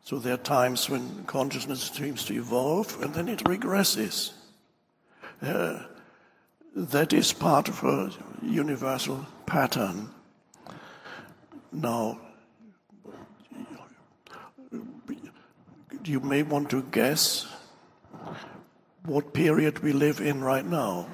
So there are times when consciousness seems to evolve and then it regresses. That is part of a universal pattern. Now, you may want to guess what period we live in right now.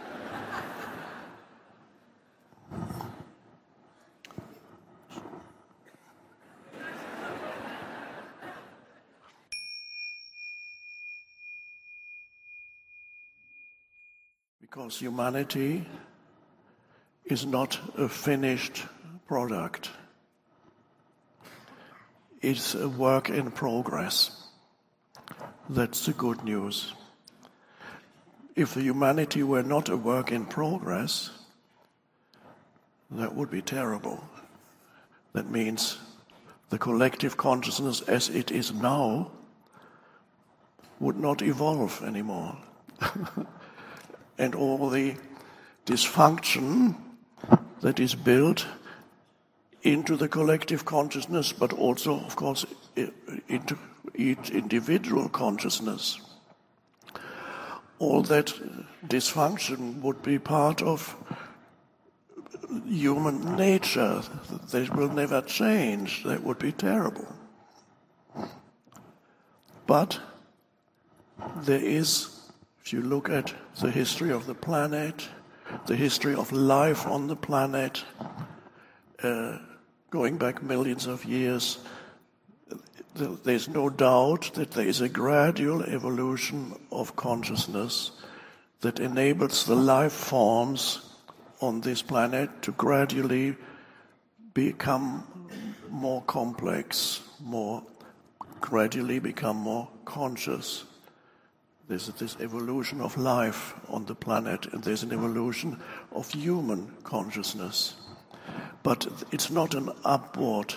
Because humanity is not a finished product. It's a work in progress. That's the good news. If the humanity were not a work in progress, that would be terrible. That means the collective consciousness as it is now would not evolve anymore. And all the dysfunction that is built into the collective consciousness, but also, of course, into each individual consciousness. All that dysfunction would be part of human nature. That will never change. That would be terrible. But there is, if you look at the history of the planet, the history of life on the planet, going back millions of years, there's no doubt that there is a gradual evolution of consciousness that enables the life forms on this planet to gradually become more complex, gradually become more conscious. There's this evolution of life on the planet, and there's an evolution of human consciousness. But it's not an upward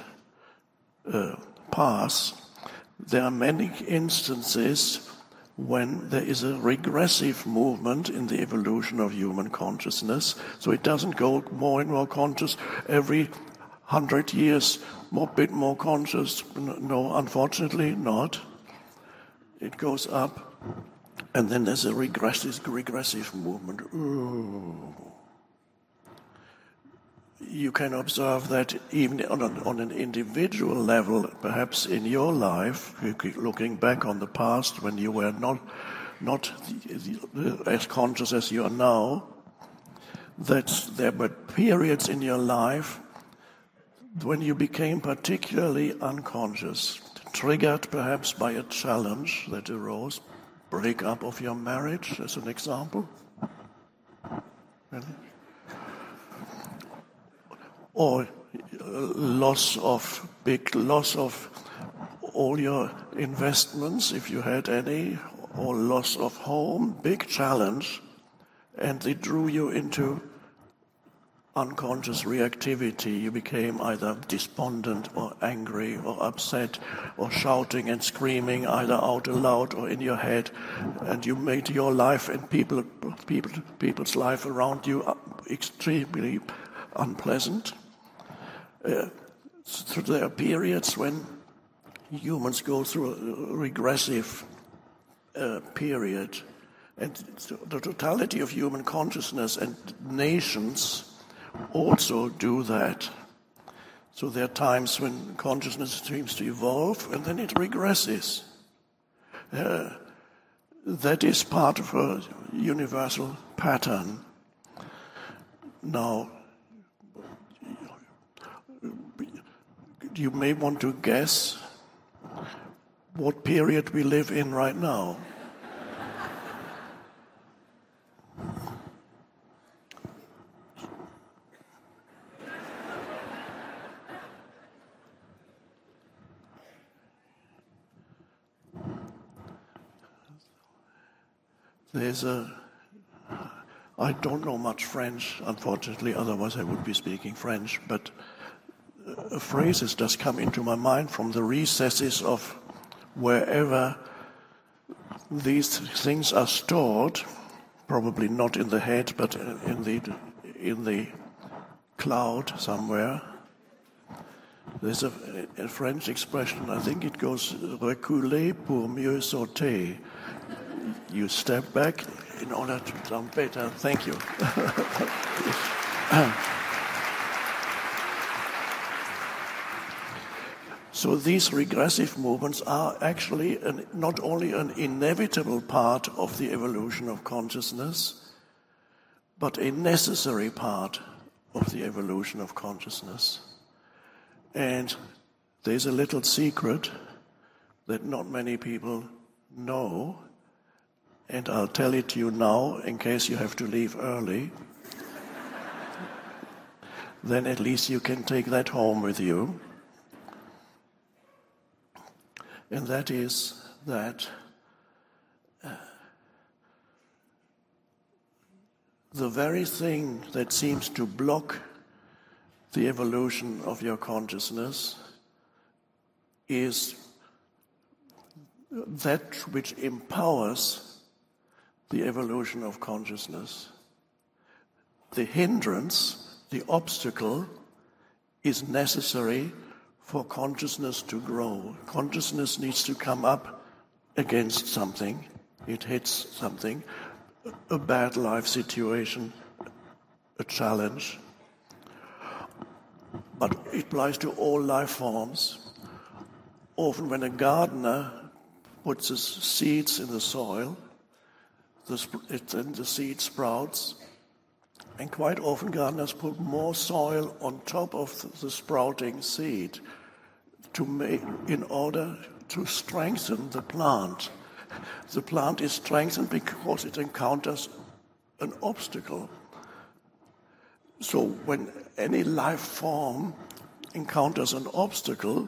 path. There are many instances when there is a regressive movement in the evolution of human consciousness. So it doesn't go more and more conscious every 100 years, bit more conscious. No, unfortunately not. It goes up. And then there's a regressive movement. Ooh. You can observe that even on an individual level, perhaps in your life, looking back on the past when you were not as conscious as you are now, that there were periods in your life when you became particularly unconscious, triggered perhaps by a challenge that arose. Breakup of your marriage, as an example. Really? Or big loss of all your investments, if you had any, or loss of home, big challenge, and they drew you into unconscious reactivity. You became either despondent or angry or upset or shouting and screaming either out aloud or in your head, and you made your life and people's life around you extremely unpleasant. So there are periods when humans go through a regressive period, and the totality of human consciousness and nations also do that. So there are times when consciousness seems to evolve and then it regresses. That is part of a universal pattern. Now, you may want to guess what period we live in right now. I don't know much French, unfortunately, otherwise I would be speaking French, but a phrase has just come into my mind from the recesses of wherever these things are stored, probably not in the head, but in the cloud somewhere. There's a French expression, I think it goes, reculer pour mieux sauter. You step back in order to jump better. Thank you. So these regressive movements are actually not only an inevitable part of the evolution of consciousness, but a necessary part of the evolution of consciousness. And there's a little secret that not many people know, and I'll tell it to you now in case you have to leave early. Then at least you can take that home with you. And that is that the very thing that seems to block the evolution of your consciousness is that which empowers the evolution of consciousness. The hindrance, the obstacle, is necessary for consciousness to grow. Consciousness needs to come up against something. It hits something, a bad life situation, a challenge. But it applies to all life forms. Often when a gardener puts his seeds in the soil, then the seed sprouts. And quite often gardeners put more soil on top of the sprouting seed in order to strengthen the plant. The plant is strengthened because it encounters an obstacle. So when any life form encounters an obstacle,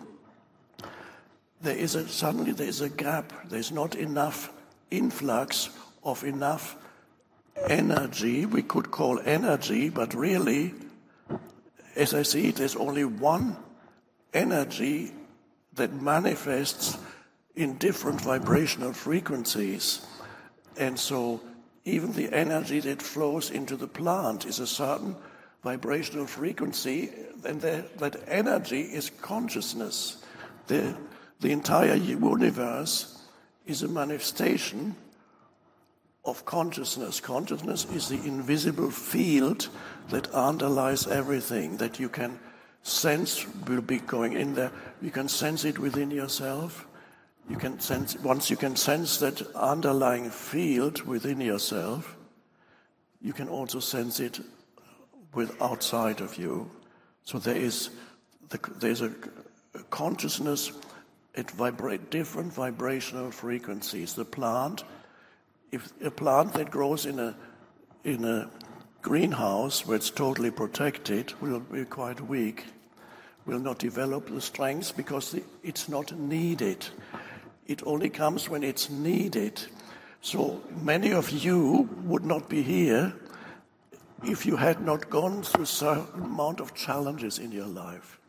suddenly there is a gap. There's not enough influx of enough energy, we could call energy, but really, as I see it, there's only one energy that manifests in different vibrational frequencies. And so even the energy that flows into the plant is a certain vibrational frequency, and that energy is consciousness. The entire universe is a manifestation of consciousness. Consciousness is the invisible field that underlies everything, that you can sense will be going in there. You can sense it within yourself. You can sense, once you can sense that underlying field within yourself, you can also sense it outside of you. So there's a consciousness at different vibrational frequencies. The plant, if a plant that grows in a greenhouse where it's totally protected will be quite weak, will not develop the strength because it's not needed. It only comes when it's needed. So many of you would not be here if you had not gone through a certain amount of challenges in your life.